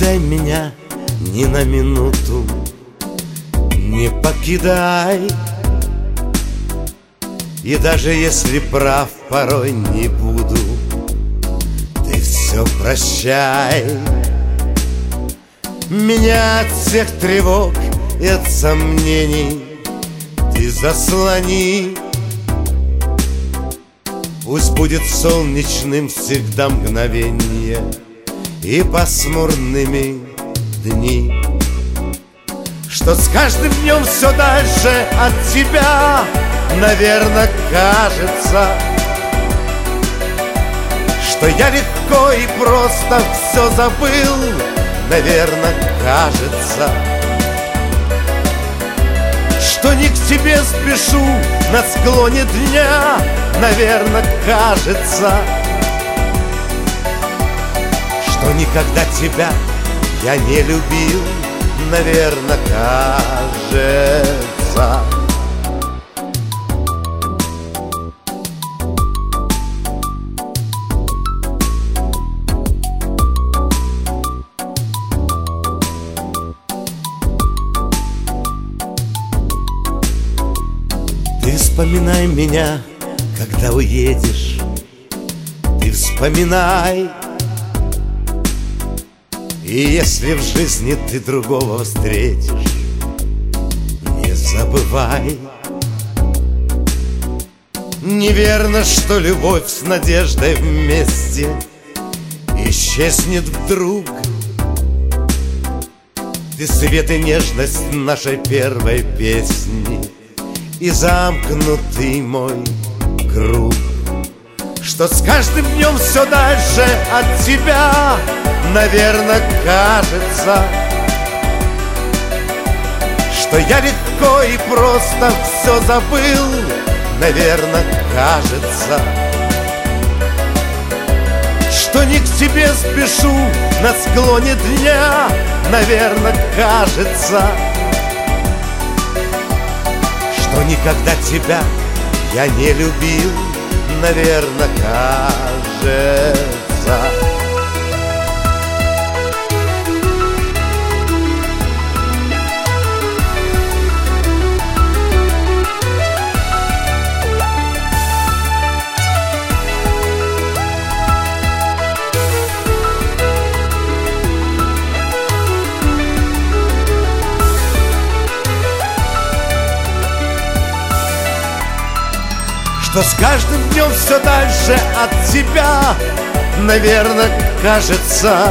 покидай меня ни на минуту, не покидай. И даже если прав порой не буду, ты все прощай. Меня от всех тревог и от сомнений ты заслони. Пусть будет солнечным всегда мгновенье и пасмурными дни, что с каждым днем все дальше от тебя, наверное, кажется, что я легко и просто все забыл, наверное, кажется, что не к тебе спешу на склоне дня, наверное, кажется, что никогда тебя я не любил, наверное, кажется. Ты вспоминай меня, когда уедешь, ты вспоминай. И если в жизни ты другого встретишь, не забывай. Неверно, что любовь с надеждой вместе исчезнет вдруг. Ты свет и нежность нашей первой песни и замкнутый мой круг, что с каждым днем все дальше от тебя, наверное, кажется, что я легко и просто все забыл, наверное, кажется, что не к тебе спешу на склоне дня, наверное, кажется, что никогда тебя я не любил, наверное, кажется. Что с каждым днем все дальше от тебя, наверное, кажется,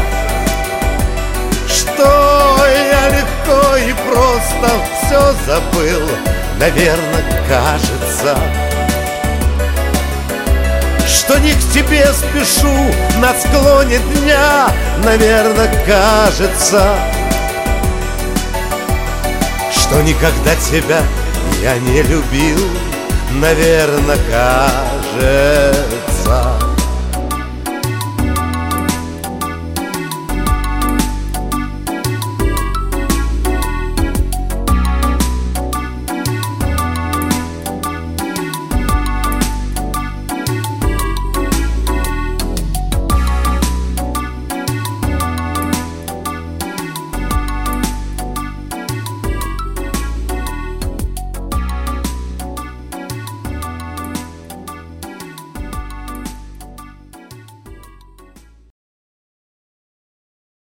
что я легко и просто все забыл, наверное, кажется, что не к тебе спешу на склоне дня, наверное, кажется, что никогда тебя я не любил, наверное, кажется.